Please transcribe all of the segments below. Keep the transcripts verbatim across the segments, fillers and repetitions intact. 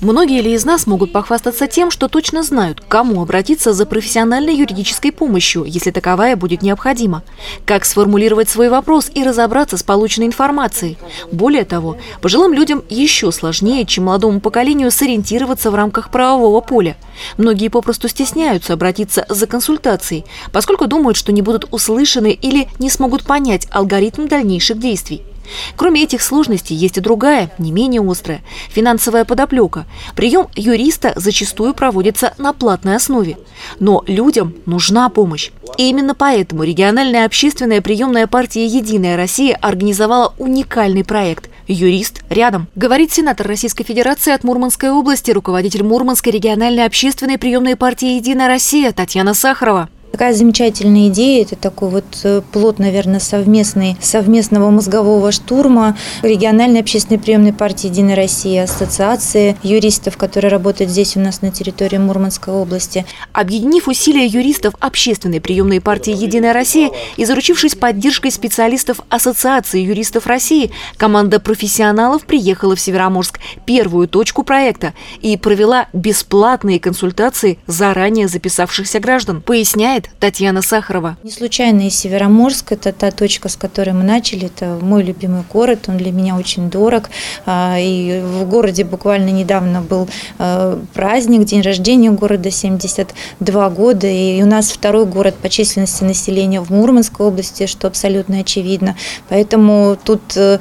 Многие ли из нас могут похвастаться тем, что точно знают, к кому обратиться за профессиональной юридической помощью, если таковая будет необходима? Как сформулировать свой вопрос и разобраться с полученной информацией? Более того, пожилым людям еще сложнее, чем молодому поколению, сориентироваться в рамках правового поля. Многие попросту стесняются обратиться за консультацией, поскольку думают, что не будут услышаны или не смогут понять алгоритм дальнейших действий. Кроме этих сложностей есть и другая, не менее острая – финансовая подоплека. Прием юриста зачастую проводится на платной основе. Но людям нужна помощь. И именно поэтому региональная общественная приемная партия «Единая Россия» организовала уникальный проект «Юрист рядом», говорит сенатор Российской Федерации от Мурманской области, руководитель Мурманской региональной общественной приемной партии «Единая Россия» Татьяна Сахарова. Такая замечательная идея, это такой вот плод, наверное, совместный, совместного мозгового штурма региональной общественной приемной партии «Единая Россия», ассоциации юристов, которые работают здесь у нас на территории Мурманской области. Объединив усилия юристов общественной приемной партии «Единая Россия» и заручившись поддержкой специалистов Ассоциации юристов России, команда профессионалов приехала в Североморск, первую точку проекта, и провела бесплатные консультации заранее записавшихся граждан, поясняет Татьяна Сахарова. Не случайно и Североморск – это та точка, с которой мы начали. Это мой любимый город, он для меня очень дорог. И в городе буквально недавно был праздник, день рождения города, семьдесят два года. И у нас второй город по численности населения в Мурманской области, что абсолютно очевидно. Поэтому тут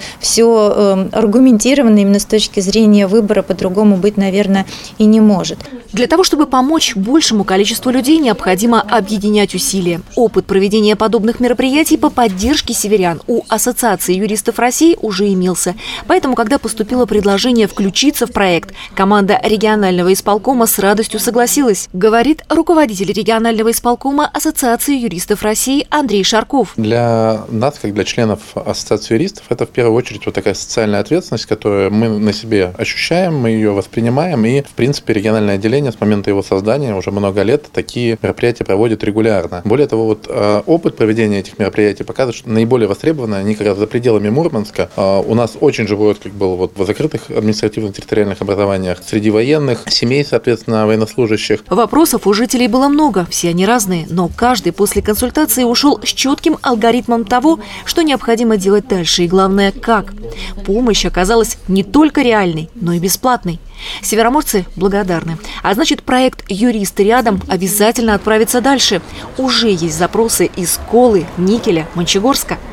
все аргументировано именно с точки зрения выбора, по-другому быть, наверное, и не может. Для того, чтобы помочь большему количеству людей, необходимо объединять усилия. Опыт проведения подобных мероприятий по поддержке северян у Ассоциации юристов России уже имелся. Поэтому, когда поступило предложение включиться в проект, команда регионального исполкома с радостью согласилась, говорит руководитель регионального исполкома Ассоциации юристов России Андрей Шарков. Для нас, как для членов Ассоциации юристов, это в первую очередь вот такая социальная ответственность, которую мы на себе ощущаем, мы ее воспринимаем. И, в принципе, региональное отделение с момента его создания уже много лет такие мероприятия проводит регулярно. Более того, вот э, опыт проведения этих мероприятий показывает, что наиболее востребованы они как раз за пределами Мурманска. Э, у нас очень живой отклик был вот в закрытых административно-территориальных образованиях, среди военных, семей, соответственно, военнослужащих. Вопросов у жителей было много, все они разные, но каждый после консультации ушел с четким алгоритмом того, что необходимо делать дальше и, главное, как. Помощь оказалась не только реальной, но и бесплатной. Североморцы благодарны. А значит, проект «Юрист рядом» обязательно отправится дальше. Уже есть запросы из Колы, Никеля, Мончегорска.